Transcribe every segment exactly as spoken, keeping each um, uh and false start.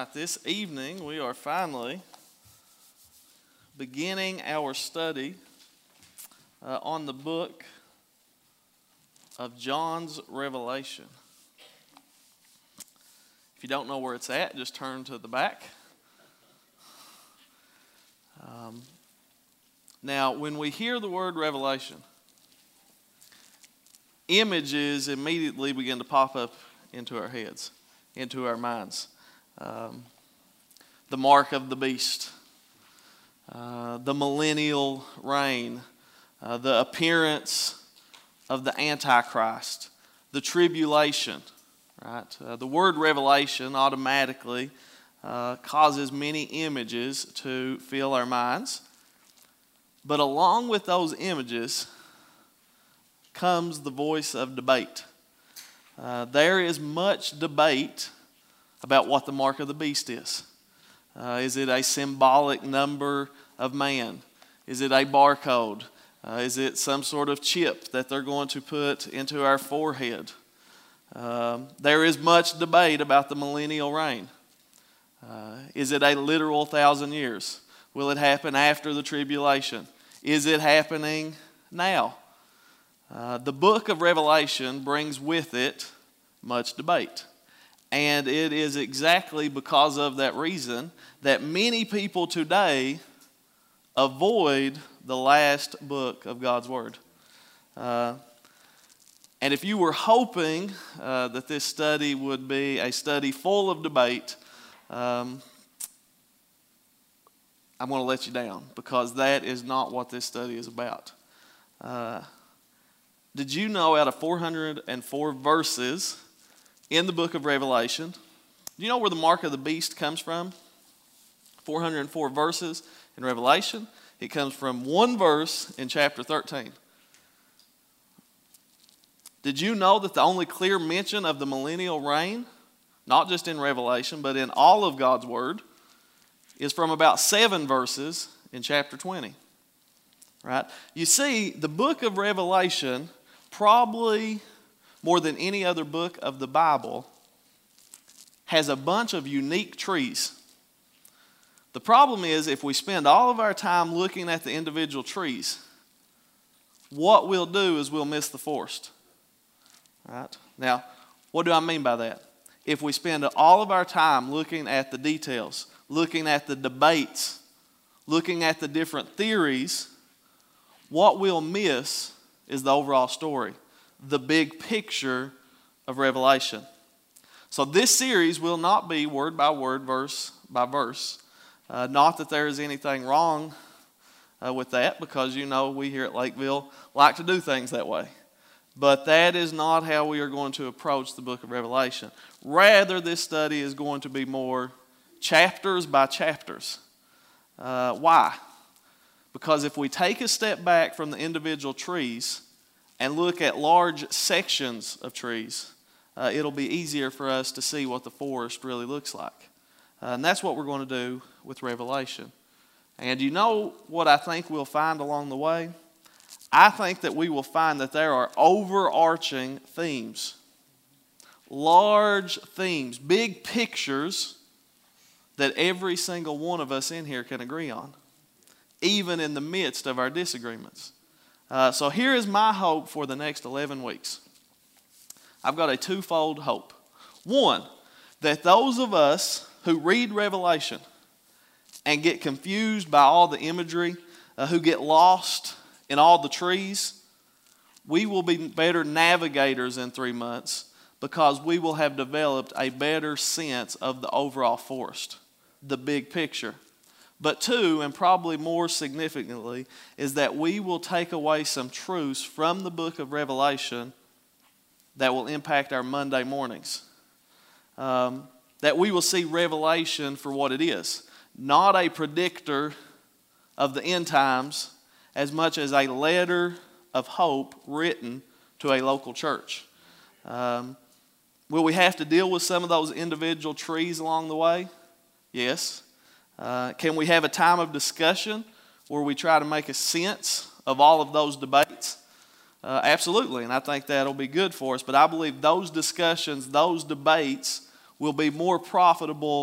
right, this evening we are finally beginning our study uh, on the book of John's Revelation. If you don't know where it's at, just turn to the back. Um, now, when we hear the word Revelation, images immediately begin to pop up into our heads, into our minds. Um, the mark of the beast, uh, the millennial reign, uh, the appearance of the Antichrist, the tribulation, right? Uh, the word revelation automatically uh, causes many images to fill our minds. But along with those images comes the voice of debate. Uh, there is much debate about what the mark of the beast is. Uh, is it a symbolic number of man? Is it a barcode? Uh, is it some sort of chip that they're going to put into our forehead? Um, there is much debate about the millennial reign. Uh, is it a literal thousand years? Will it happen after the tribulation? Is it happening now? Uh, the book of Revelation brings with it much debate. And it is exactly because of that reason that many people today avoid the last book of God's Word. Uh, and if you were hoping uh, that this study would be a study full of debate, um, I'm going to let you down, because that is not what this study is about. Uh, did you know out of four hundred four verses in the book of Revelation, do you know where the mark of the beast comes from? four hundred four verses in Revelation. It comes from one verse in chapter thirteen. Did you know that the only clear mention of the millennial reign, not just in Revelation, but in all of God's Word, is from about seven verses in chapter twenty? Right? You see, the book of Revelation, probably more than any other book of the Bible, has a bunch of unique trees. The problem is, if we spend all of our time looking at the individual trees, what we'll do is we'll miss the forest. Right? Now, what do I mean by that? If we spend all of our time looking at the details, looking at the debates, looking at the different theories, what we'll miss is the overall story, the big picture of Revelation. So this series will not be word by word, verse by verse. Uh, not that there is anything wrong uh, with that, because you know we here at Lakeville like to do things that way. But that is not how we are going to approach the book of Revelation. Rather, this study is going to be more chapters by chapters. Uh, why? Because if we take a step back from the individual trees and look at large sections of trees, uh, it'll be easier for us to see what the forest really looks like. Uh, and that's what we're going to do with Revelation. And you know what I think we'll find along the way? I think that we will find that there are overarching themes, large themes, big pictures that every single one of us in here can agree on, even in the midst of our disagreements. Uh, so here is my hope for the next eleven weeks. I've got a twofold hope. One, that those of us who read Revelation and get confused by all the imagery, uh, who get lost in all the trees, we will be better navigators in three months because we will have developed a better sense of the overall forest, the big picture. But two, and probably more significantly, is that we will take away some truths from the book of Revelation that will impact our Monday mornings. Um, that we will see Revelation for what it is. Not a predictor of the end times as much as a letter of hope written to a local church. Um, will we have to deal with some of those individual trees along the way? Yes. Uh, can we have a time of discussion where we try to make a sense of all of those debates? Uh, absolutely, and I think that'll be good for us. But I believe those discussions, those debates will be more profitable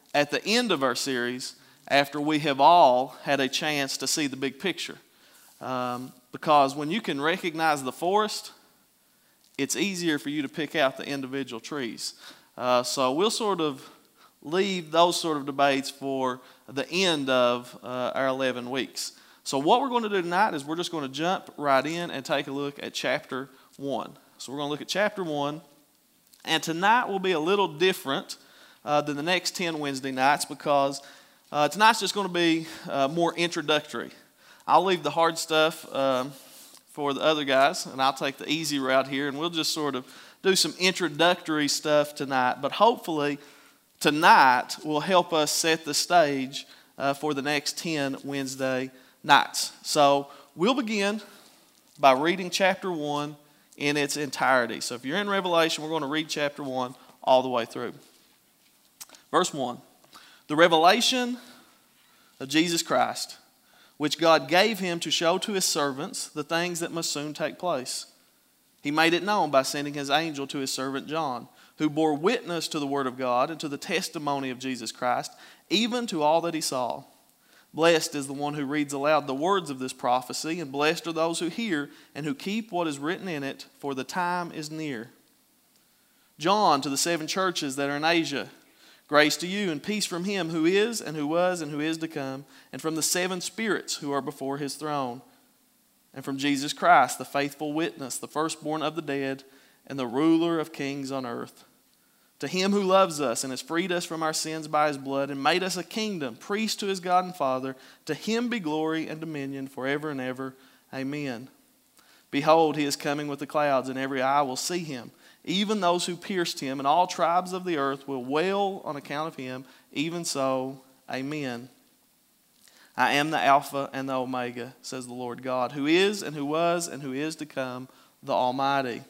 at the end of our series after we have all had a chance to see the big picture. Um, because when you can recognize the forest, it's easier for you to pick out the individual trees. Uh, so we'll sort of leave those sort of debates for the end of uh, our eleven weeks. So what we're going to do tonight is we're just going to jump right in and take a look at chapter one. So we're going to look at chapter one. And tonight will be a little different uh, than the next ten Wednesday nights because uh, tonight's just going to be uh, more introductory. I'll leave the hard stuff um, for the other guys, and I'll take the easy route here, and we'll just sort of do some introductory stuff tonight. But hopefully tonight will help us set the stage uh, for the next ten Wednesday nights. So we'll begin by reading chapter one in its entirety. So if you're in Revelation, we're going to read chapter one all the way through. Verse one, the revelation of Jesus Christ, which God gave him to show to his servants the things that must soon take place. He made it known by sending his angel to his servant John, who bore witness to the word of God and to the testimony of Jesus Christ, even to all that he saw. Blessed is the one who reads aloud the words of this prophecy, and blessed are those who hear and who keep what is written in it, for the time is near. John, to the seven churches that are in Asia, grace to you and peace from him who is and who was and who is to come, and from the seven spirits who are before his throne, and from Jesus Christ, the faithful witness, the firstborn of the dead, and the ruler of kings on earth. To him who loves us and has freed us from our sins by his blood and made us a kingdom, priest to his God and Father, to him be glory and dominion forever and ever. Amen. Behold, he is coming with the clouds, and every eye will see him, even those who pierced him, and all tribes of the earth will wail on account of him. Even so, amen. I am the Alpha and the Omega, says the Lord God, who is and who was and who is to come, the Almighty.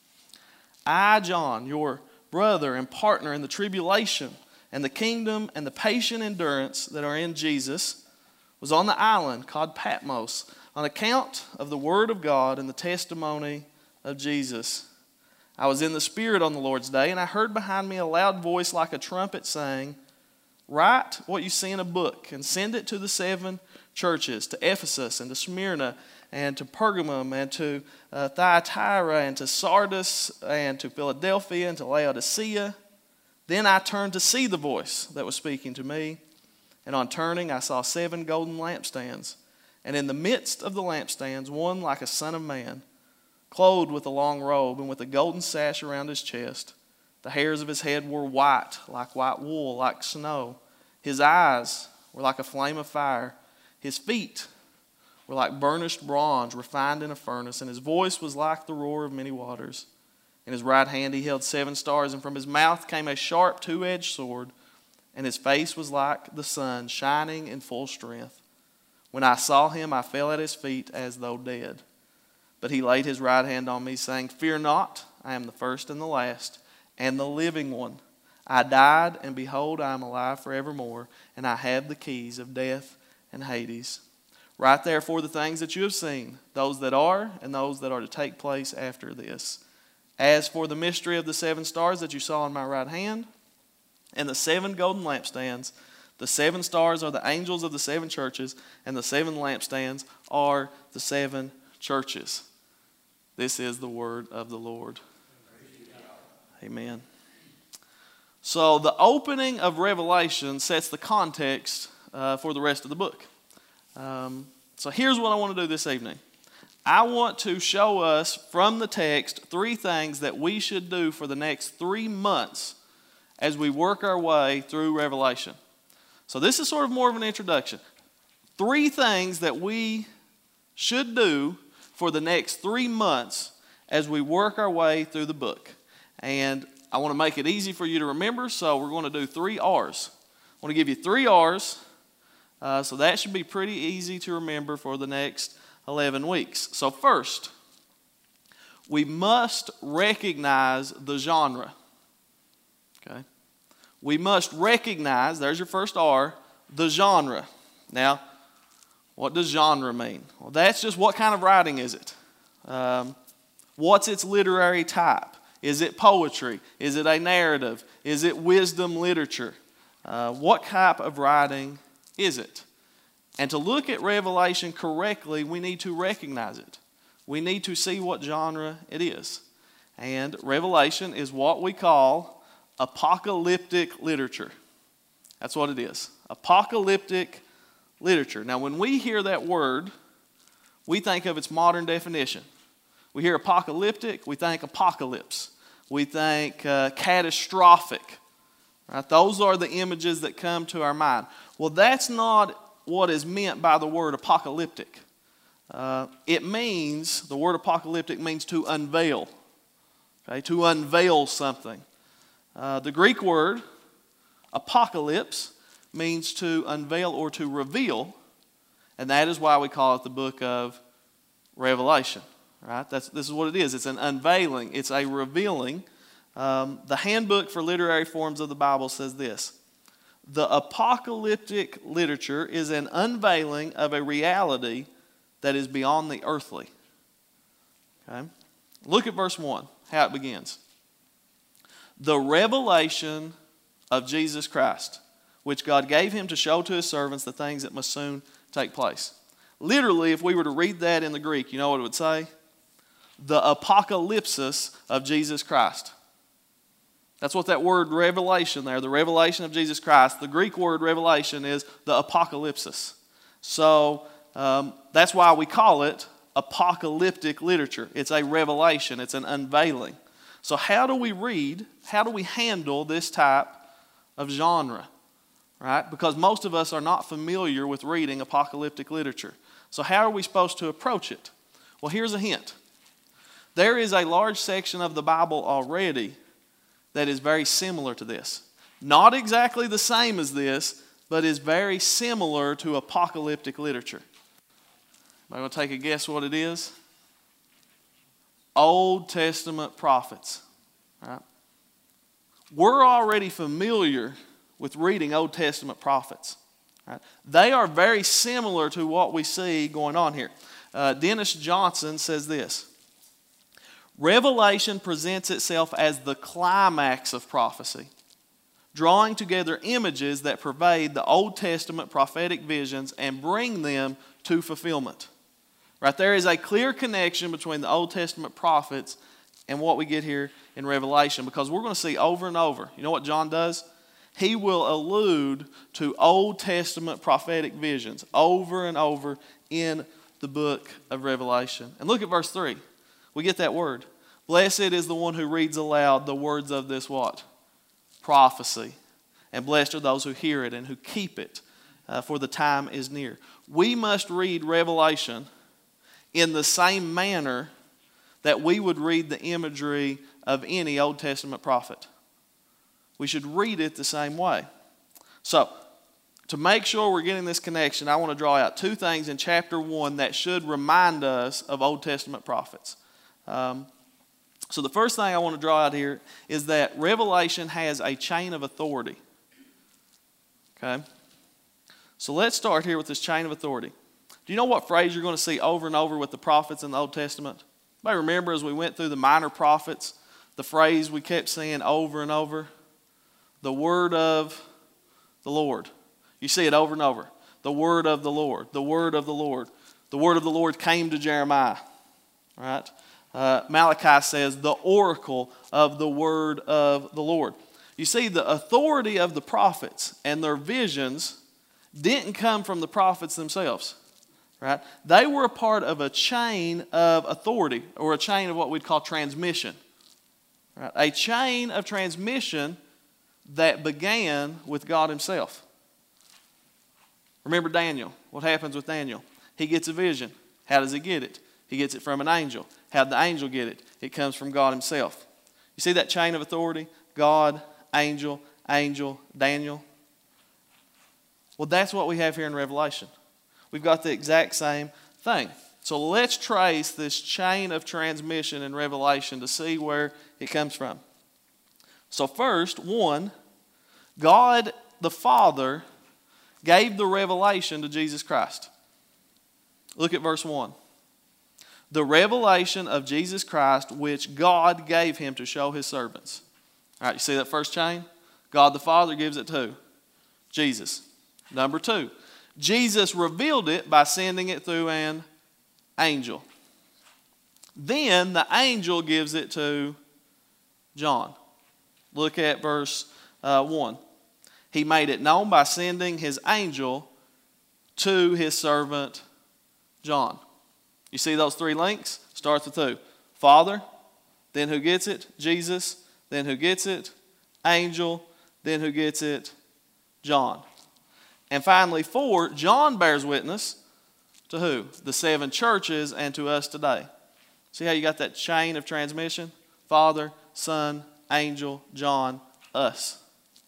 I, John, your brother and partner in the tribulation and the kingdom and the patient endurance that are in Jesus, was on the island called Patmos on account of the word of God and the testimony of Jesus. I was in the Spirit on the Lord's day, and I heard behind me a loud voice like a trumpet saying, write what you see in a book and send it to the seven churches, to Ephesus and to Smyrna and to Pergamum and to uh, Thyatira and to Sardis and to Philadelphia and to Laodicea. Then I turned to see the voice that was speaking to me. And on turning, I saw seven golden lampstands. And in the midst of the lampstands, one like a son of man, clothed with a long robe and with a golden sash around his chest. The hairs of his head were white, like white wool, like snow. His eyes were like a flame of fire. His feet were like burnished bronze refined in a furnace, and his voice was like the roar of many waters. In his right hand he held seven stars, and from his mouth came a sharp two-edged sword, and his face was like the sun, shining in full strength. When I saw him, I fell at his feet as though dead. But he laid his right hand on me, saying, fear not, I am the first and the last, and the living one. I died, and behold, I am alive forevermore, and I have the keys of death and Hades. Write therefore the things that you have seen, those that are and those that are to take place after this. As for the mystery of the seven stars that you saw in my right hand, and the seven golden lampstands, the seven stars are the angels of the seven churches, and the seven lampstands are the seven churches. This is the word of the Lord. Amen. So the opening of Revelation sets the context uh, for the rest of the book. Um, so here's what I want to do this evening. I want to show us from the text three things that we should do for the next three months as we work our way through Revelation. So this is sort of more of an introduction. Three things that we should do for the next three months as we work our way through the book. And I want to make it easy for you to remember, so we're going to do three R's. I want to give you three R's. Uh, so that should be pretty easy to remember for the next eleven weeks. So first, we must recognize the genre. Okay? We must recognize, there's your first R, the genre. Now, what does genre mean? Well, that's just what kind of writing is it? Um, what's its literary type? Is it poetry? Is it a narrative? Is it wisdom literature? Uh, what type of writing is it? And to look at Revelation correctly, we need to recognize it. We need to see what genre it is. And Revelation is what we call apocalyptic literature. That's what it is. Apocalyptic literature. Now, when we hear that word, we think of its modern definition. We hear apocalyptic, we think apocalypse. We think uh, catastrophic. Right? Those are the images that come to our mind. Well, that's not what is meant by the word apocalyptic. Uh, it means, the word apocalyptic means to unveil. Okay? To unveil something. Uh, the Greek word apocalypse means to unveil or to reveal, and that is why we call it the book of Revelation. Right? That's, this is what it is. It's an unveiling. It's a revealing. Um, the Handbook for Literary Forms of the Bible says this: the apocalyptic literature is an unveiling of a reality that is beyond the earthly. Okay? Look at verse one, how it begins. The revelation of Jesus Christ, which God gave him to show to his servants the things that must soon take place. Literally, if we were to read that in the Greek, you know what it would say? The apocalypsis of Jesus Christ. That's what that word revelation there, the revelation of Jesus Christ, the Greek word revelation is the apocalypsis. So um, that's why we call it apocalyptic literature. It's a revelation, it's an unveiling. So how do we read, how do we handle this type of genre? Right? Because most of us are not familiar with reading apocalyptic literature. So how are we supposed to approach it? Well, here's a hint. There is a large section of the Bible already that is very similar to this. Not exactly the same as this, but is very similar to apocalyptic literature. Am I going to take a guess what it is? Old Testament prophets. Right? We're already familiar with reading Old Testament prophets. Right? They are very similar to what we see going on here. Uh, Dennis Johnson says this: Revelation presents itself as the climax of prophecy, drawing together images that pervade the Old Testament prophetic visions and bring them to fulfillment. Right, there is a clear connection between the Old Testament prophets and what we get here in Revelation, because we're going to see over and over. You know what John does? He will allude to Old Testament prophetic visions over and over in the book of Revelation. And look at verse three. We get that word. Blessed is the one who reads aloud the words of this what? Prophecy. And blessed are those who hear it and who keep it, uh, for the time is near. We must read Revelation in the same manner that we would read the imagery of any Old Testament prophet. We should read it the same way. So, to make sure we're getting this connection, I want to draw out two things in chapter one that should remind us of Old Testament prophets. Um, so the first thing I want to draw out here is that Revelation has a chain of authority. Okay? So let's start here with this chain of authority. Do you know what phrase you're going to see over and over with the prophets in the Old Testament? Anybody remember as we went through the minor prophets, the phrase we kept saying over and over? The word of the Lord. You see it over and over. The word of the Lord. The word of the Lord. The word of the Lord came to Jeremiah. Right? Uh, Malachi says the oracle of the word of the Lord. You see, the authority of the prophets and their visions didn't come from the prophets themselves. Right? They were a part of a chain of authority, or a chain of what we'd call transmission. Right? A chain of transmission that began with God himself. Remember Daniel. What happens with Daniel? He gets a vision. How does he get it? He gets it from an angel. How did the angel get it? It comes from God himself. You see that chain of authority? God, angel, angel, Daniel. Well, that's what we have here in Revelation. We've got the exact same thing. So let's trace this chain of transmission in Revelation to see where it comes from. So first, one, God the Father gave the revelation to Jesus Christ. Look at verse one. The revelation of Jesus Christ, which God gave him to show his servants. All right, you see that first chain? God the Father gives it to Jesus. Number two, Jesus revealed it by sending it through an angel. Then the angel gives it to John. Look at verse uh, one. He made it known by sending his angel to his servant John. You see those three links? Starts with who? Father, then who gets it? Jesus, then who gets it? Angel, then who gets it? John. And finally, four, John bears witness to who? The seven churches and to us today. See how you got that chain of transmission? Father, Son, Angel, John, us.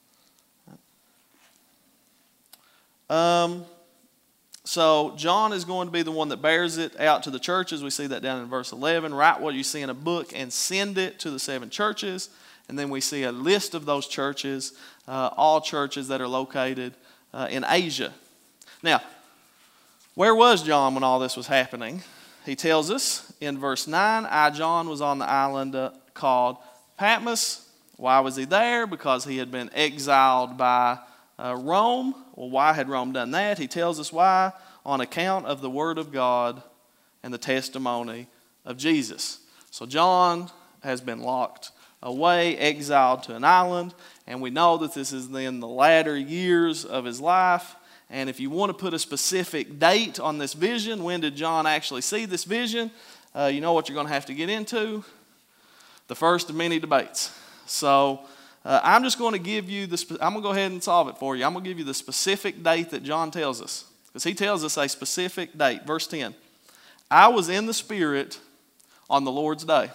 Um, so John is going to be the one that bears it out to the churches. We see that down in verse eleven. Write what you see in a book and send it to the seven churches. And then we see a list of those churches, uh, all churches that are located uh, in Asia. Now, where was John when all this was happening? He tells us in verse nine, I, John, was on the island uh, called Patmos. Why was he there? Because he had been exiled by uh, Rome. Well, why had Rome done that? He tells us why. On account of the word of God and the testimony of Jesus. So John has been locked away, exiled to an island, and we know that this is in the latter years of his life. And if you want to put a specific date on this vision, when did John actually see this vision? Uh, you know what you're going to have to get into? The first of many debates. So uh, I'm just going to give you the, spe- I'm going to go ahead and solve it for you. I'm going to give you the specific date that John tells us. Because he tells us a specific date. Verse ten. I was in the Spirit on the Lord's day.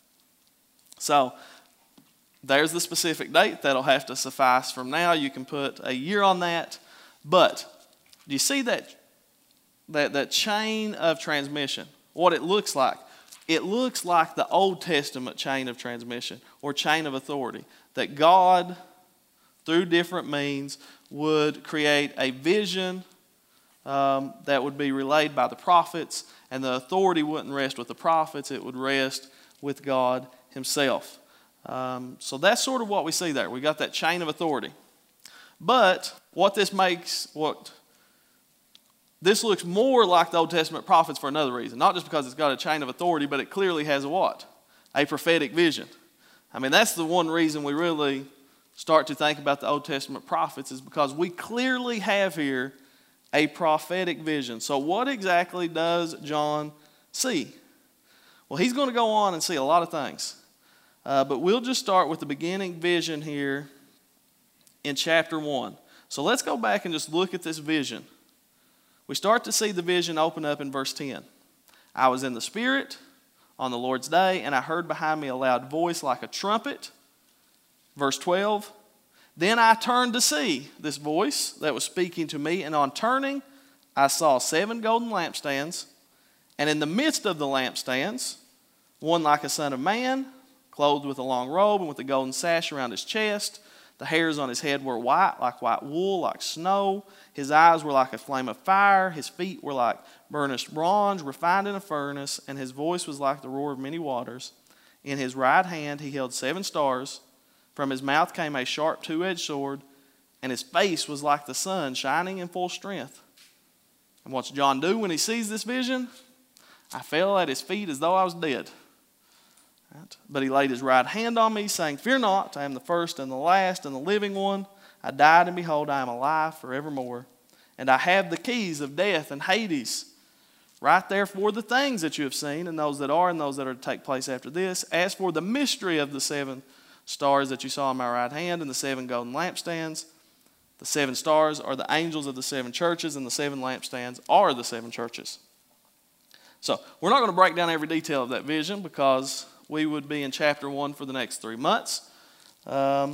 So there's the specific date. That'll have to suffice from now. You can put a year on that. But do you see that, that, that chain of transmission? What it looks like? It looks like the Old Testament chain of transmission or chain of authority. That God, through different means, would create a vision um, that would be relayed by the prophets, and the authority wouldn't rest with the prophets. It would rest with God himself. Um, so that's sort of what we see there. We got that chain of authority. But what this makes, what this looks more like the Old Testament prophets for another reason. Not just because it's got a chain of authority, but it clearly has a what? A prophetic vision. I mean, that's the one reason we really start to think about the Old Testament prophets, is because we clearly have here a prophetic vision. So what exactly does John see? Well, he's going to go on and see a lot of things. Uh, but we'll just start with the beginning vision here in chapter one. So let's go back and just look at this vision. We start to see the vision open up in verse ten. I was in the Spirit on the Lord's day, and I heard behind me a loud voice like a trumpet. Verse twelve. Then I turned to see this voice that was speaking to me, and on turning, I saw seven golden lampstands, and in the midst of the lampstands, one like a son of man, clothed with a long robe and with a golden sash around his chest. The hairs on his head were white, like white wool, like snow. His eyes were like a flame of fire. His feet were like burnished bronze, refined in a furnace, and his voice was like the roar of many waters. In his right hand he held seven stars. From his mouth came a sharp two-edged sword, and his face was like the sun, shining in full strength. And what's John do when he sees this vision? I fell at his feet as though I was dead. Right? But he laid his right hand on me, saying, Fear not, I am the first and the last and the living one. I died, and behold, I am alive forevermore. And I have the keys of death and Hades. Write therefore the things that you have seen, and those that are, and those that are to take place after this. As for the mystery of the seven stars that you saw in my right hand, and the seven golden lampstands, the seven stars are the angels of the seven churches, and the seven lampstands are the seven churches. So we're not going to break down every detail of that vision, because we would be in chapter one for the next three months. Um,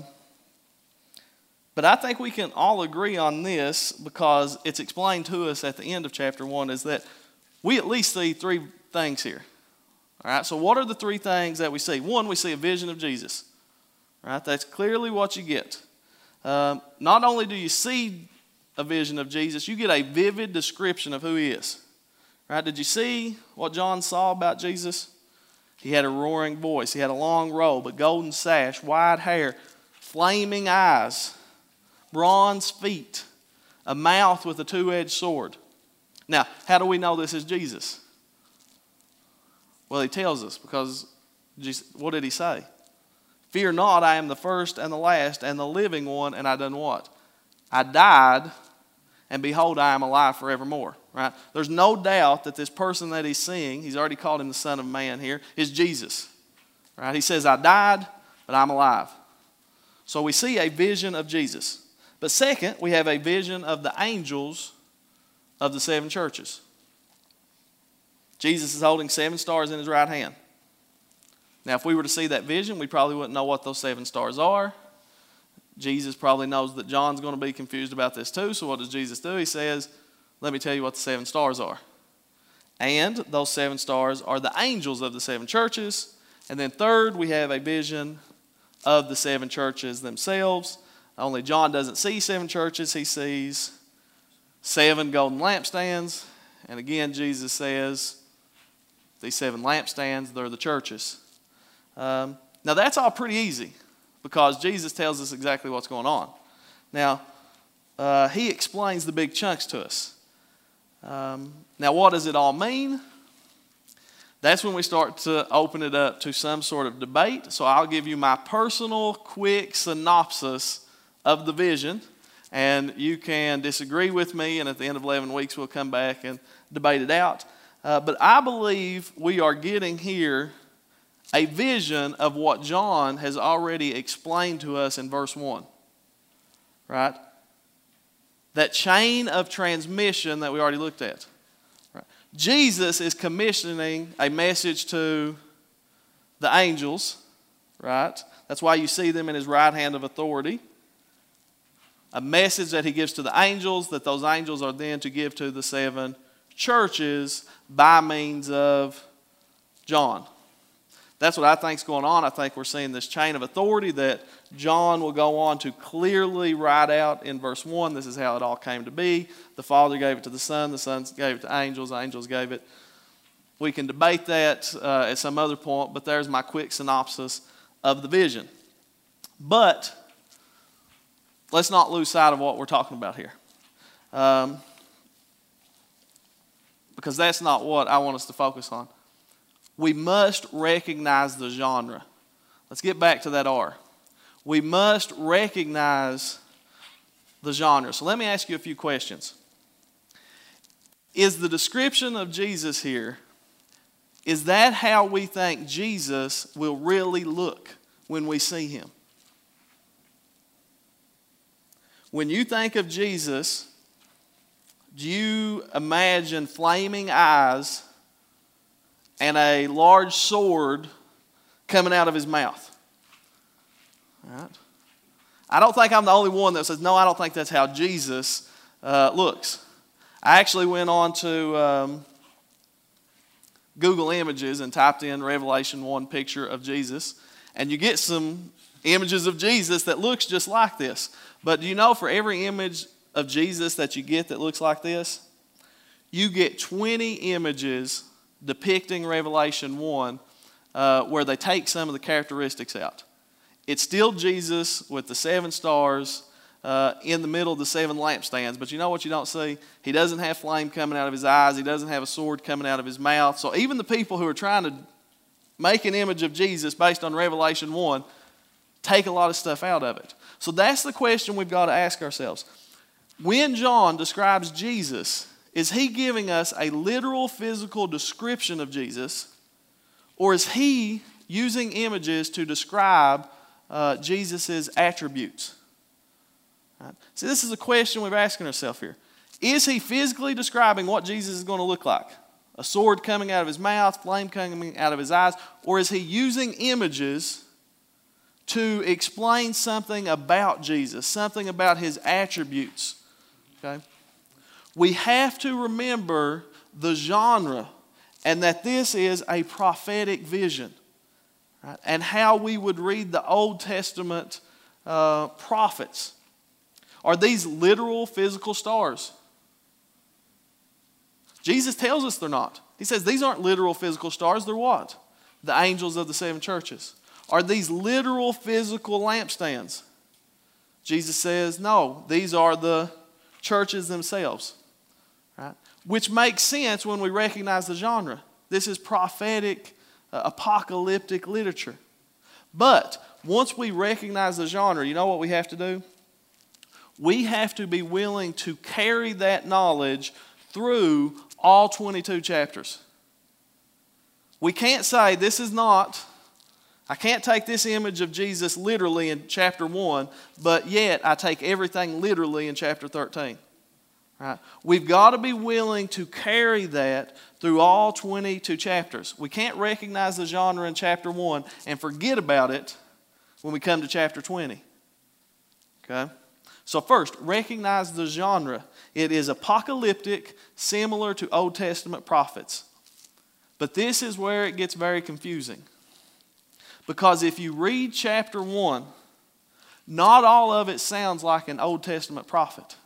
but I think we can all agree on this, because it's explained to us at the end of chapter one, is that we at least see three things here. All right, so what are the three things that we see? One, we see a vision of Jesus. All right, that's clearly what you get. Um, not only do you see a vision of Jesus, you get a vivid description of who he is. Right? Did you see what John saw about Jesus? He had a roaring voice. He had a long robe, a golden sash, white hair, flaming eyes. bronze feet, a mouth with a two-edged sword. Now, how do we know this is Jesus? Well, he tells us because, Jesus, what did he say? Fear not, I am the first and the last and the living one, and I done what? I died, and behold, I am alive forevermore. Right? There's no doubt that this person that he's seeing, he's already called him the Son of Man here, is Jesus. Right? He says, I died, but I'm alive. So we see a vision of Jesus. But second, we have a vision of the angels of the seven churches. Jesus is holding seven stars in his right hand. Now, if we were to see that vision, we probably wouldn't know what those seven stars are. Jesus probably knows that John's going to be confused about this too. So what does Jesus do? He says, let me tell you what the seven stars are. And those seven stars are the angels of the seven churches. And then third, we have a vision of the seven churches themselves. Only John doesn't see seven churches. He sees seven golden lampstands. And again, Jesus says, these seven lampstands, they're the churches. Um, now, that's all pretty easy because Jesus tells us exactly what's going on. Now, uh, he explains the big chunks to us. Um, now, what does it all mean? That's when we start to open it up to some sort of debate. So I'll give you my personal quick synopsis of the vision, and you can disagree with me, and at the end of eleven weeks we'll come back and debate it out. Uh, but I believe we are getting here a vision of what John has already explained to us in verse one. Right? That chain of transmission that we already looked at. Right? Jesus is commissioning a message to the angels. Right? That's why you see them in his right hand of authority. A message that he gives to the angels, that those angels are then to give to the seven churches by means of John. That's what I think is going on. I think we're seeing this chain of authority that John will go on to clearly write out in verse one. This is how it all came to be. The Father gave it to the Son. The Son gave it to angels. Angels gave it. We can debate that uh, at some other point, but there's my quick synopsis of the vision. But let's not lose sight of what we're talking about here. Um, because that's not what I want us to focus on. We must recognize the genre. Let's get back to that R. We must recognize the genre. So let me ask you a few questions. Is the description of Jesus here, is that how we think Jesus will really look when we see him? When you think of Jesus, do you imagine flaming eyes and a large sword coming out of his mouth? All right. I don't think I'm the only one that says, no, I don't think that's how Jesus uh, looks. I actually went on to um, Google Images and typed in Revelation one picture of Jesus, and you get some images of Jesus that looks just like this. But do you know for every image of Jesus that you get that looks like this, you get twenty images depicting Revelation one uh, where they take some of the characteristics out. It's still Jesus with the seven stars uh, in the middle of the seven lampstands. But you know what you don't see? He doesn't have flame coming out of his eyes. He doesn't have a sword coming out of his mouth. So even the people who are trying to make an image of Jesus based on Revelation one take a lot of stuff out of it. So that's the question we've got to ask ourselves. When John describes Jesus, is he giving us a literal physical description of Jesus, or is he using images to describe uh, Jesus' attributes? Right. See, this is a question we're asking ourselves here. Is he physically describing what Jesus is going to look like? A sword coming out of his mouth, flame coming out of his eyes, or is he using images to explain something about Jesus, something about his attributes? Okay? We have to remember the genre and that this is a prophetic vision. Right? And how we would read the Old Testament uh, prophets. Are these literal physical stars? Jesus tells us they're not. He says these aren't literal physical stars. They're what? The angels of the seven churches. Are these literal physical lampstands? Jesus says, no, these are the churches themselves. Right? Which makes sense when we recognize the genre. This is prophetic, uh, apocalyptic literature. But once we recognize the genre, you know what we have to do? We have to be willing to carry that knowledge through all twenty-two chapters. We can't say this is not, I can't take this image of Jesus literally in chapter one, but yet I take everything literally in chapter thirteen. Right? We've got to be willing to carry that through all twenty-two chapters. We can't recognize the genre in chapter one and forget about it when we come to chapter twenty. Okay? So first, recognize the genre. It is apocalyptic, similar to Old Testament prophets. But this is where it gets very confusing. Because if you read chapter one, not all of it sounds like an Old Testament prophet.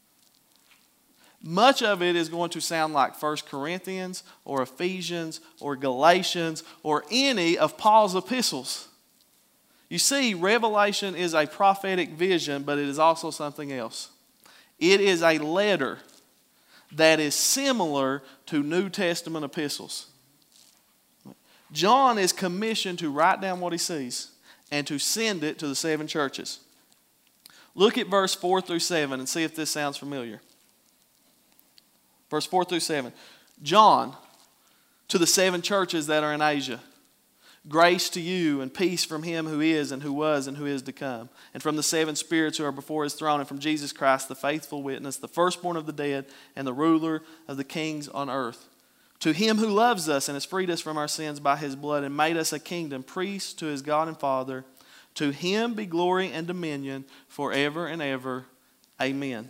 Much of it is going to sound like First Corinthians or Ephesians or Galatians or any of Paul's epistles. You see, Revelation is a prophetic vision, but it is also something else. It is a letter that is similar to New Testament epistles. John is commissioned to write down what he sees and to send it to the seven churches. Look at verse four through seven and see if this sounds familiar. Verse four through seven. John, to the seven churches that are in Asia. Grace to you and peace from him who is and who was and who is to come, and from the seven spirits who are before his throne, and from Jesus Christ, the faithful witness, the firstborn of the dead, and the ruler of the kings on earth. To him who loves us and has freed us from our sins by his blood and made us a kingdom, priests to his God and Father, to him be glory and dominion forever and ever. Amen.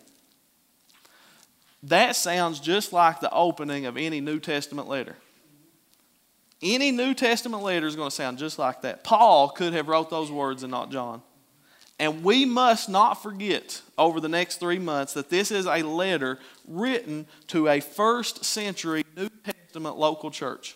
That sounds just like the opening of any New Testament letter. Any New Testament letter is going to sound just like that. Paul could have wrote those words and not John. And we must not forget over the next three months that this is a letter written to a first century New Testament local church.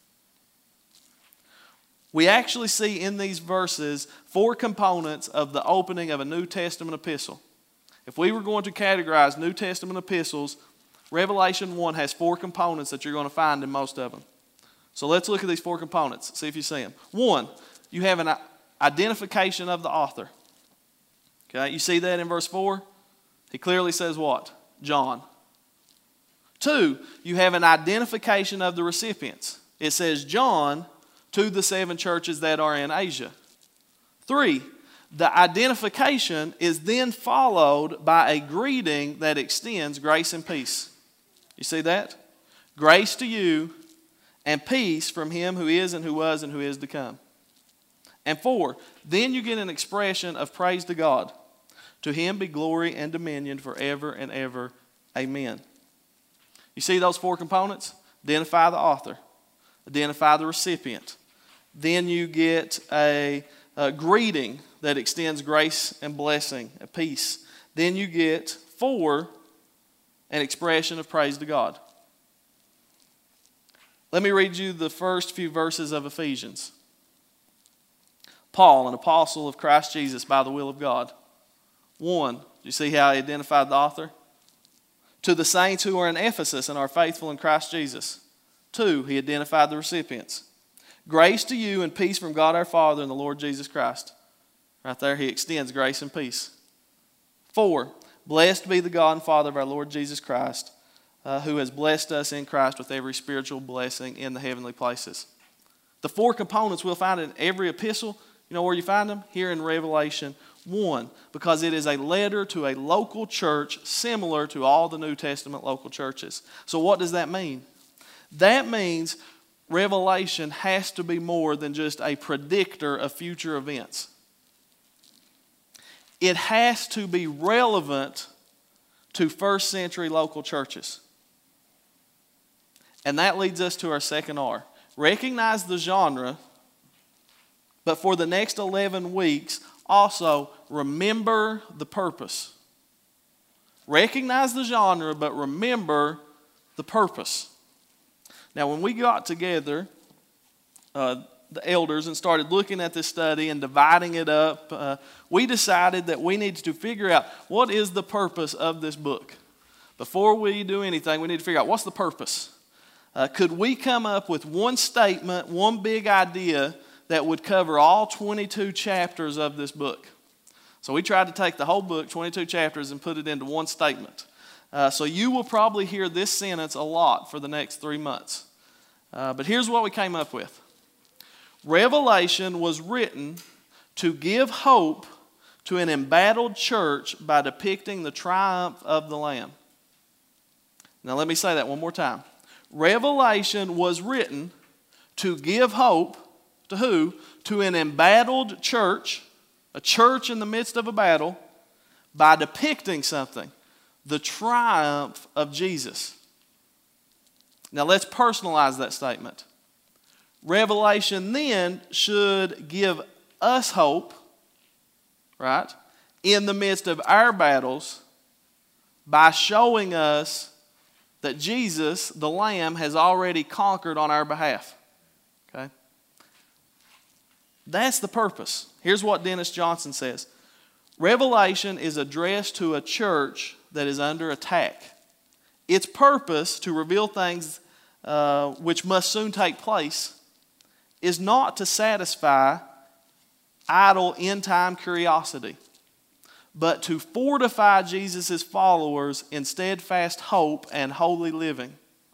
We actually see in these verses four components of the opening of a New Testament epistle. If we were going to categorize New Testament epistles, Revelation one has four components that you're going to find in most of them. So let's look at these four components, see if you see them. One, you have an identification of the author. Okay, you see that in verse four? He clearly says what? John. Two, you have an identification of the recipients. It says John to the seven churches that are in Asia. Three, the identification is then followed by a greeting that extends grace and peace. You see that? Grace to you and peace from him who is and who was and who is to come. And four, then you get an expression of praise to God. To him be glory and dominion forever and ever. Amen. You see those four components? Identify the author. Identify the recipient. Then you get a, a greeting that extends grace and blessing and peace. Then you get, four, an expression of praise to God. Let me read you the first few verses of Ephesians. Paul, an apostle of Christ Jesus by the will of God. One, do you see how he identified the author? To the saints who are in Ephesus and are faithful in Christ Jesus. Two, he identified the recipients. Grace to you and peace from God our Father and the Lord Jesus Christ. Right there, he extends grace and peace. Four, blessed be the God and Father of our Lord Jesus Christ, Uh, who has blessed us in Christ with every spiritual blessing in the heavenly places. The four components we'll find in every epistle. You know where you find them? Here in Revelation one, because it is a letter to a local church similar to all the New Testament local churches. So what does that mean? That means Revelation has to be more than just a predictor of future events. It has to be relevant to first century local churches. And that leads us to our second R. Recognize the genre, but for the next eleven weeks, also remember the purpose. Recognize the genre, but remember the purpose. Now, when we got together uh, the elders and started looking at this study and dividing it up, uh, we decided that we needed to figure out what is the purpose of this book. Before we do anything, we need to figure out what's the purpose. Uh, could we come up with one statement, one big idea that would cover all twenty-two chapters of this book? So we tried to take the whole book, twenty-two chapters, and put it into one statement. Uh, so you will probably hear this sentence a lot for the next three months. Uh, but here's what we came up with. Revelation was written to give hope to an embattled church by depicting the triumph of the Lamb. Now let me say that one more time. Revelation was written to give hope to who? To an embattled church, a church in the midst of a battle, by depicting something, the triumph of Jesus. Now let's personalize that statement. Revelation then should give us hope, right, in the midst of our battles by showing us that Jesus, the Lamb, has already conquered on our behalf. Okay? That's the purpose. Here's what Dennis Johnson says. Revelation is addressed to a church that is under attack. Its purpose, to reveal things uh, which must soon take place, is not to satisfy idle end-time curiosity, but to fortify Jesus' followers in steadfast hope and holy living.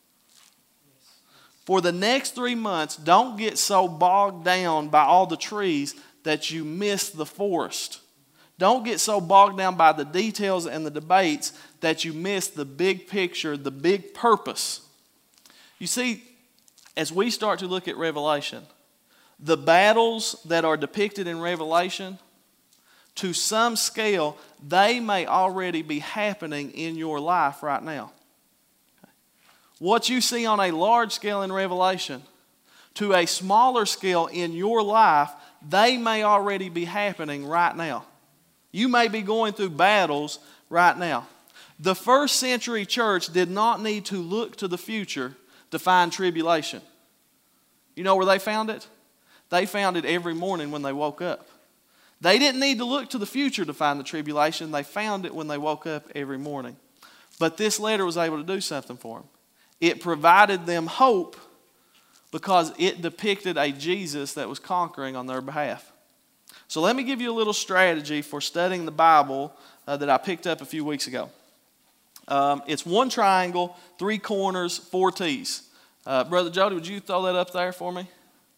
For the next three months, don't get so bogged down by all the trees that you miss the forest. Don't get so bogged down by the details and the debates that you miss the big picture, the big purpose. You see, as we start to look at Revelation, the battles that are depicted in Revelation, to some scale, they may already be happening in your life right now. What you see on a large scale in Revelation, to a smaller scale in your life, they may already be happening right now. You may be going through battles right now. The first century church did not need to look to the future to find tribulation. You know where they found it? They found it every morning when they woke up. They didn't need to look to the future to find the tribulation. They found it when they woke up every morning. But this letter was able to do something for them. It provided them hope because it depicted a Jesus that was conquering on their behalf. So let me give you a little strategy for studying the Bible uh, that I picked up a few weeks ago. Um, it's one triangle, three corners, four T's. Uh, Brother Jody, would you throw that up there for me?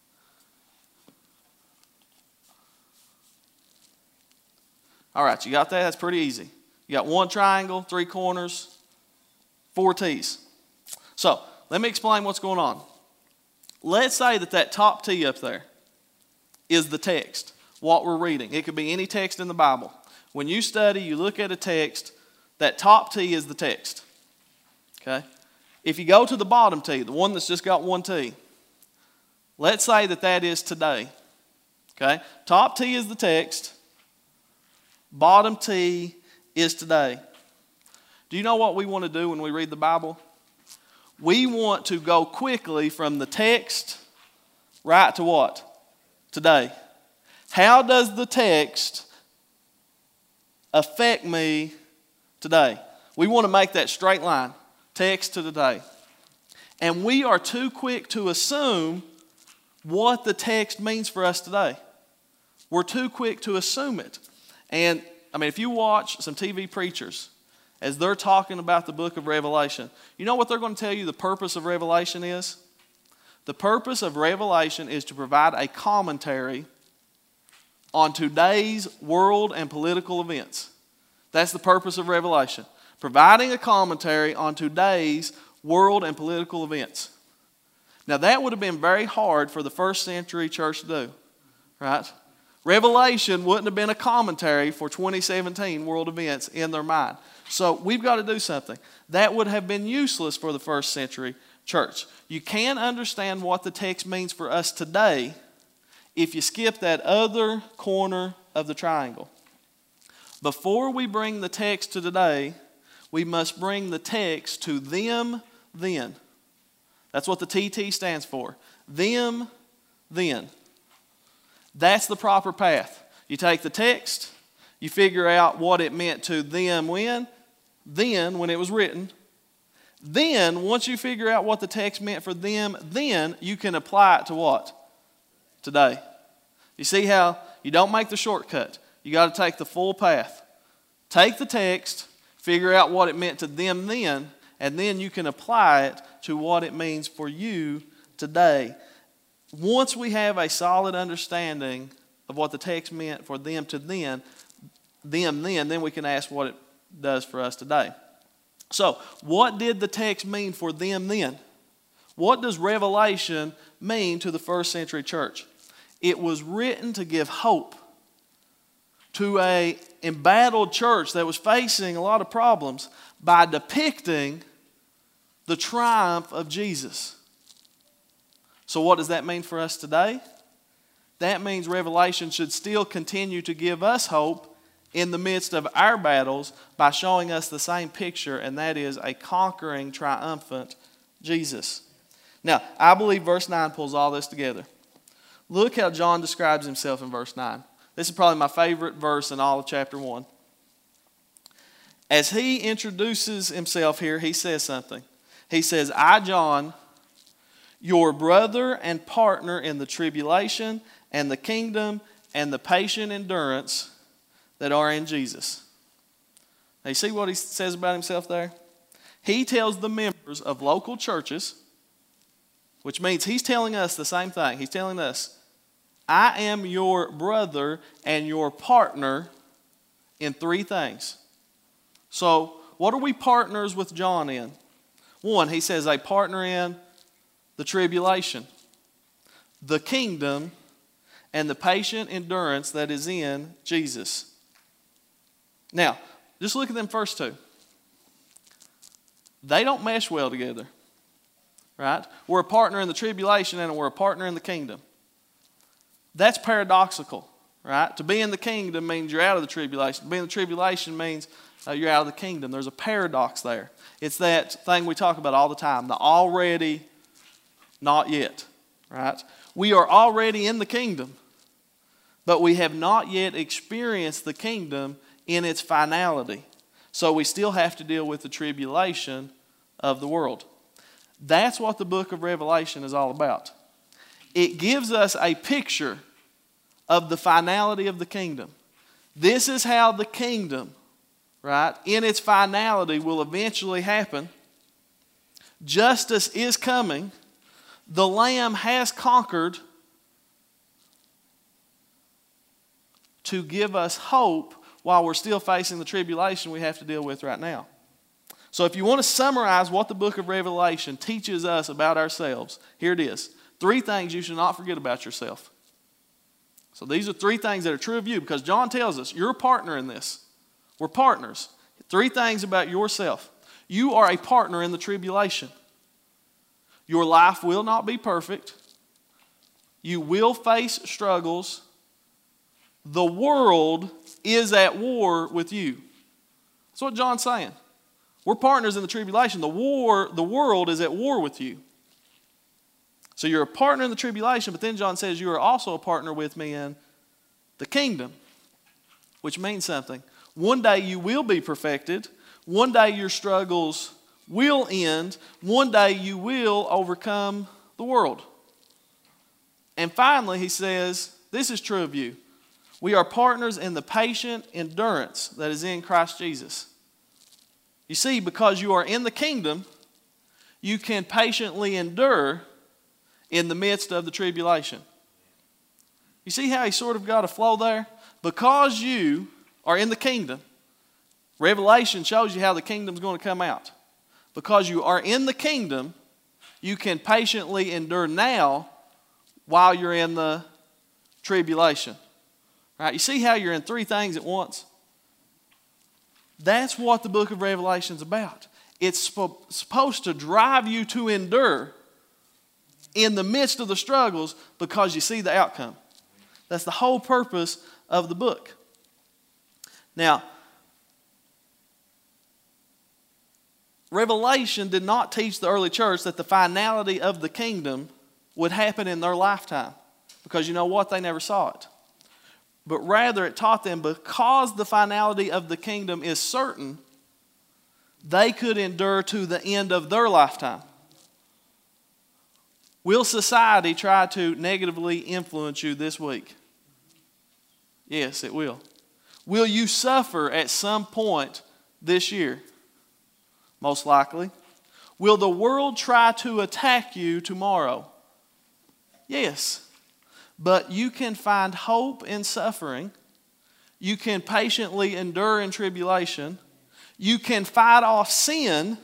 All right, you got that? That's pretty easy. You got one triangle, three corners, four T's. So let me explain what's going on. Let's say that that top T up there is the text, what we're reading. It could be any text in the Bible. When you study, you look at a text, that top T is the text. Okay? If you go to the bottom T, the one that's just got one T, let's say that that is today. Okay? Top T is the text. Bottom T is today. Do you know what we want to do when we read the Bible? We want to go quickly from the text right to what? Today. How does the text affect me today? We want to make that straight line, text to today. And we are too quick to assume what the text means for us today. We're too quick to assume it. And, I mean, if you watch some T V preachers, as they're talking about the book of Revelation, you know what they're going to tell you the purpose of Revelation is? The purpose of Revelation is to provide a commentary on today's world and political events. That's the purpose of Revelation. Providing a commentary on today's world and political events. Now that would have been very hard for the first century church to do, right? Revelation wouldn't have been a commentary for twenty seventeen world events in their mind. So we've got to do something. That would have been useless for the first century church. You can't understand what the text means for us today if you skip that other corner of the triangle. Before we bring the text to today, we must bring the text to them then. That's what the T T stands for. Them then. That's the proper path. You take the text, you figure out what it meant to them when, then when it was written. Then, once you figure out what the text meant for them, then you can apply it to what? Today. You see how you don't make the shortcut. You got to take the full path. Take the text, figure out what it meant to them then, and then you can apply it to what it means for you today. Once we have a solid understanding of what the text meant for them to then, them then, then we can ask what it does for us today. So, what did the text mean for them then? What does Revelation mean to the first century church? It was written to give hope to a embattled church that was facing a lot of problems by depicting the triumph of Jesus. So what does that mean for us today? That means Revelation should still continue to give us hope in the midst of our battles by showing us the same picture, and that is a conquering, triumphant Jesus. Now, I believe verse nine pulls all this together. Look how John describes himself in verse nine. This is probably my favorite verse in all of chapter one. As he introduces himself here, he says something. He says, I, John, your brother and partner in the tribulation and the kingdom and the patient endurance that are in Jesus. Now you see what he says about himself there? He tells the members of local churches, which means he's telling us the same thing. He's telling us, I am your brother and your partner in three things. So, what are we partners with John in? One, he says a partner in the tribulation, the kingdom, and the patient endurance that is in Jesus. Now, just look at them first two. They don't mesh well together, right? We're a partner in the tribulation and we're a partner in the kingdom. That's paradoxical, right? To be in the kingdom means you're out of the tribulation. To be in the tribulation means uh, you're out of the kingdom. There's a paradox there. It's that thing we talk about all the time, the already, not yet, right? We are already in the kingdom, but we have not yet experienced the kingdom in its finality. So we still have to deal with the tribulation of the world. That's what the book of Revelation is all about. It gives us a picture of the finality of the kingdom. This is how the kingdom, right, in its finality will eventually happen. Justice is coming. The Lamb has conquered to give us hope while we're still facing the tribulation we have to deal with right now. So if you want to summarize what the book of Revelation teaches us about ourselves, here it is. Three things you should not forget about yourself. So these are three things that are true of you because John tells us you're a partner in this. We're partners. Three things about yourself. You are a partner in the tribulation. Your life will not be perfect. You will face struggles. The world is at war with you. That's what John's saying. We're partners in the tribulation. The war, the world is at war with you. So you're a partner in the tribulation, but then John says you are also a partner with me in the kingdom, which means something. One day you will be perfected. One day your struggles will end. One day you will overcome the world. And finally, he says, this is true of you. We are partners in the patient endurance that is in Christ Jesus. You see, because you are in the kingdom, you can patiently endure in the midst of the tribulation. You see how he sort of got a flow there? Because you are in the kingdom, Revelation shows you how the kingdom's going to come out. Because you are in the kingdom, you can patiently endure now while you're in the tribulation. Right? You see how you're in three things at once? That's what the book of Revelation is about. It's sp- supposed to drive you to endure in the midst of the struggles because you see the outcome. That's the whole purpose of the book. Now, Revelation did not teach the early church that the finality of the kingdom would happen in their lifetime. Because you know what? They never saw it. But rather it taught them because the finality of the kingdom is certain, they could endure to the end of their lifetime. Will society try to negatively influence you this week? Yes, it will. Will you suffer at some point this year? Most likely. Will the world try to attack you tomorrow? Yes. But you can find hope in suffering. You can patiently endure in tribulation. You can fight off sin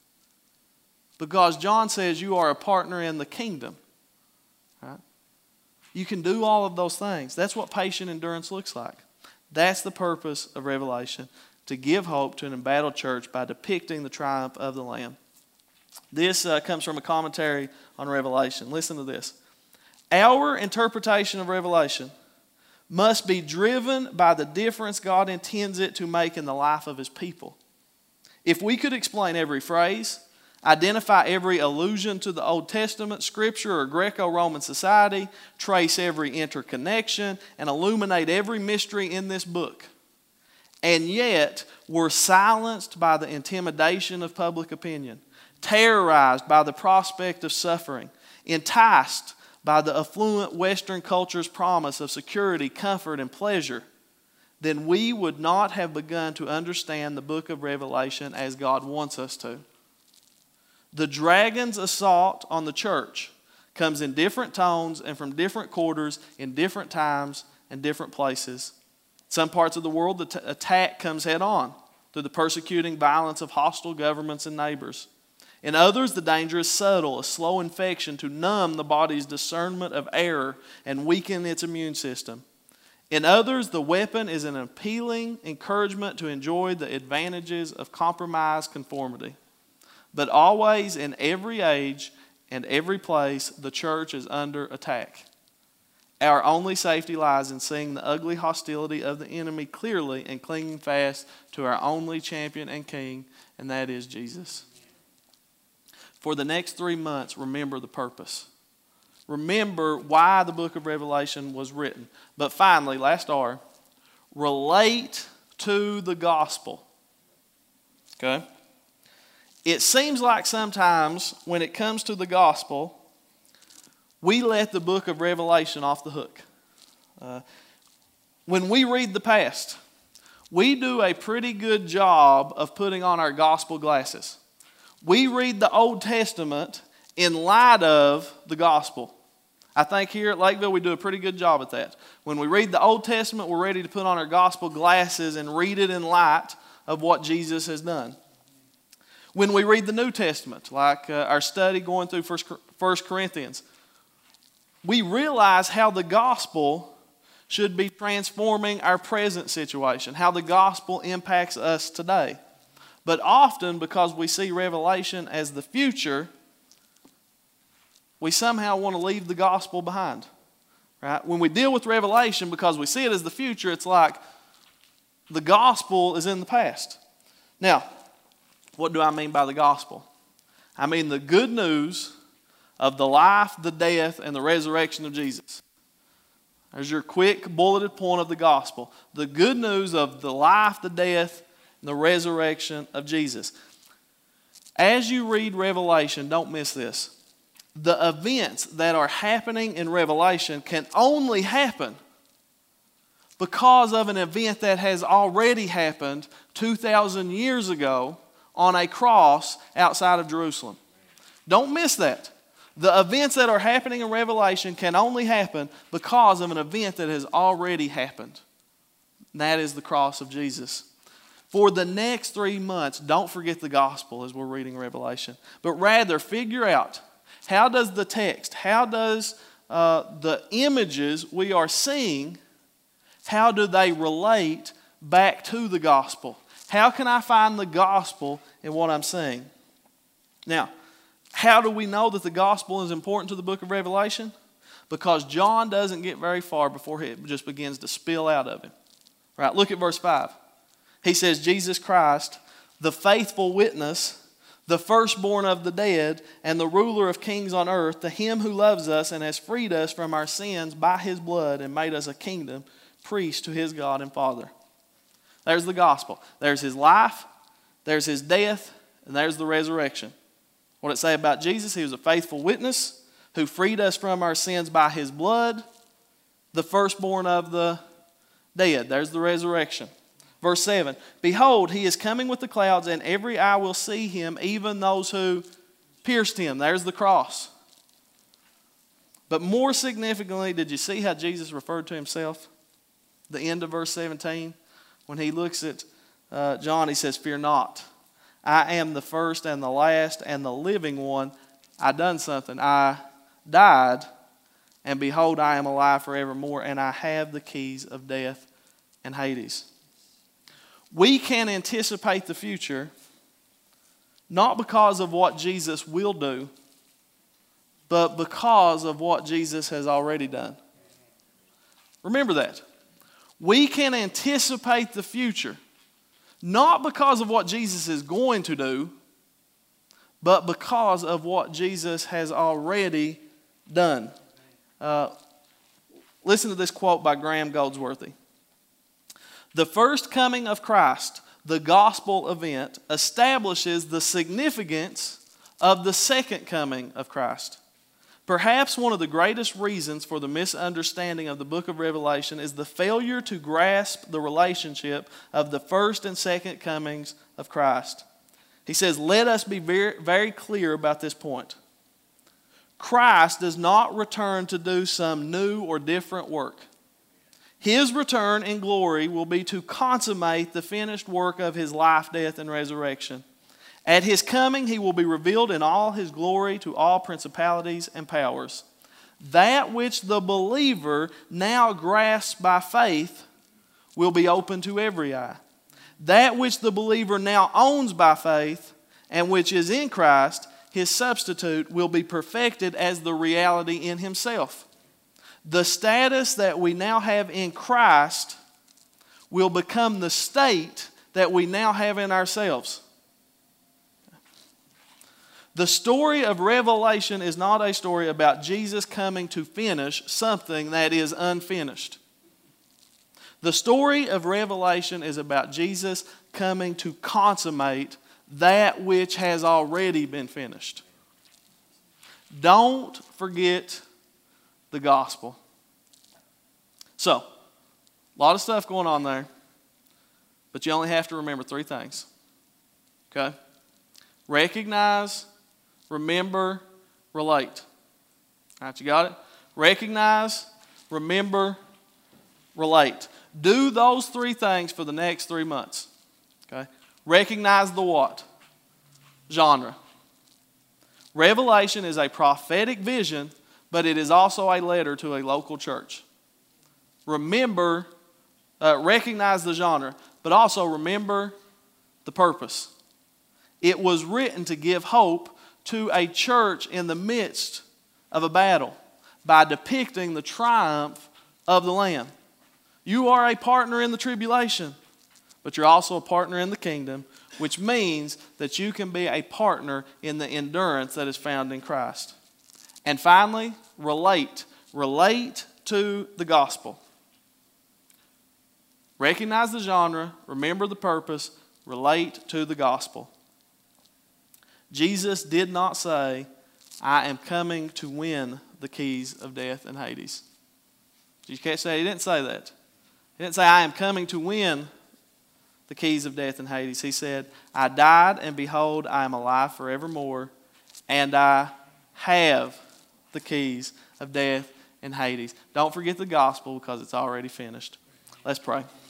because John says you are a partner in the kingdom. Right? You can do all of those things. That's what patient endurance looks like. That's the purpose of Revelation, to give hope to an embattled church by depicting the triumph of the Lamb. This uh, comes from a commentary on Revelation. Listen to this. Our interpretation of Revelation must be driven by the difference God intends it to make in the life of His people. If we could explain every phrase, identify every allusion to the Old Testament, Scripture, or Greco-Roman society, trace every interconnection, and illuminate every mystery in this book, and yet were silenced by the intimidation of public opinion, terrorized by the prospect of suffering, enticed by the affluent Western culture's promise of security, comfort, and pleasure, then we would not have begun to understand the book of Revelation as God wants us to. The dragon's assault on the church comes in different tones and from different quarters in different times and different places. Some parts of the world, the t- attack comes head on through the persecuting violence of hostile governments and neighbors. In others, the danger is subtle, a slow infection to numb the body's discernment of error and weaken its immune system. In others, the weapon is an appealing encouragement to enjoy the advantages of compromised conformity. But always, in every age and every place, the church is under attack. Our only safety lies in seeing the ugly hostility of the enemy clearly and clinging fast to our only champion and king, and that is Jesus. For the next three months, remember the purpose. Remember why the book of Revelation was written. But finally, last R, relate to the gospel. Okay? It seems like sometimes when it comes to the gospel, we let the book of Revelation off the hook. Uh, when we read the past, we do a pretty good job of putting on our gospel glasses. We read the Old Testament in light of the gospel. I think here at Lakeville we do a pretty good job at that. When we read the Old Testament, we're ready to put on our gospel glasses and read it in light of what Jesus has done. When we read the New Testament, like uh, our study going through First Corinthians, we realize how the gospel should be transforming our present situation, how the gospel impacts us today. But often, because we see Revelation as the future, we somehow want to leave the gospel behind. Right? When we deal with Revelation, because we see it as the future, it's like the gospel is in the past. Now, what do I mean by the gospel? I mean the good news of the life, the death, and the resurrection of Jesus. There's your quick bulleted point of the gospel. The good news of the life, the death, and the resurrection of Jesus. As you read Revelation, don't miss this. The events that are happening in Revelation can only happen because of an event that has already happened two thousand years ago on a cross outside of Jerusalem. Don't miss that. The events that are happening in Revelation can only happen because of an event that has already happened. And that is the cross of Jesus. For the next three months, don't forget the gospel as we're reading Revelation, but rather figure out, how does the text, how does uh, the images we are seeing, how do they relate back to the gospel? How can I find the gospel in what I'm seeing? Now, how do we know that the gospel is important to the book of Revelation? Because John doesn't get very far before it just begins to spill out of him. Right? Look at verse five. He says, Jesus Christ, the faithful witness, the firstborn of the dead, and the ruler of kings on earth, to him who loves us and has freed us from our sins by his blood and made us a kingdom, priest to his God and Father. There's the gospel. There's his life, there's his death, and there's the resurrection. What did it say about Jesus? He was a faithful witness who freed us from our sins by his blood, the firstborn of the dead. There's the resurrection. Verse seven, behold, he is coming with the clouds, and every eye will see him, even those who pierced him. There's the cross. But more significantly, did you see how Jesus referred to himself? The end of verse seventeen, when he looks at uh, John, he says, fear not. I am the first and the last and the living one. I done something. I died, and behold, I am alive forevermore, and I have the keys of death and Hades. We can anticipate the future not because of what Jesus will do, but because of what Jesus has already done. Remember that. We can anticipate the future not because of what Jesus is going to do, but because of what Jesus has already done. Uh, listen to this quote by Graham Goldsworthy. The first coming of Christ, the gospel event, establishes the significance of the second coming of Christ. Perhaps one of the greatest reasons for the misunderstanding of the book of Revelation is the failure to grasp the relationship of the first and second comings of Christ. He says, let us be very, very clear about this point. Christ does not return to do some new or different work. His return in glory will be to consummate the finished work of his life, death, and resurrection. At his coming, he will be revealed in all his glory to all principalities and powers. That which the believer now grasps by faith will be open to every eye. That which the believer now owns by faith and which is in Christ, his substitute, will be perfected as the reality in himself. The status that we now have in Christ will become the state that we now have in ourselves. The story of Revelation is not a story about Jesus coming to finish something that is unfinished. The story of Revelation is about Jesus coming to consummate that which has already been finished. Don't forget the gospel. So, a lot of stuff going on there, but you only have to remember three things. Okay? Recognize, remember, relate. All right, you got it? Recognize, remember, relate. Do those three things for the next three months. Okay? Recognize the what? Genre. Revelation is a prophetic vision, but it is also a letter to a local church. Remember, uh, recognize the genre, but also remember the purpose. It was written to give hope to a church in the midst of a battle by depicting the triumph of the Lamb. You are a partner in the tribulation, but you're also a partner in the kingdom, which means that you can be a partner in the endurance that is found in Christ. And finally, relate. Relate to the gospel. Recognize the genre, remember the purpose, relate to the gospel. Jesus did not say, I am coming to win the keys of death and Hades. Did you catch that? He didn't say that. He didn't say, I am coming to win the keys of death and Hades. He said, I died, and behold, I am alive forevermore, and I have the keys of death and Hades. Don't forget the gospel because it's already finished. Let's pray.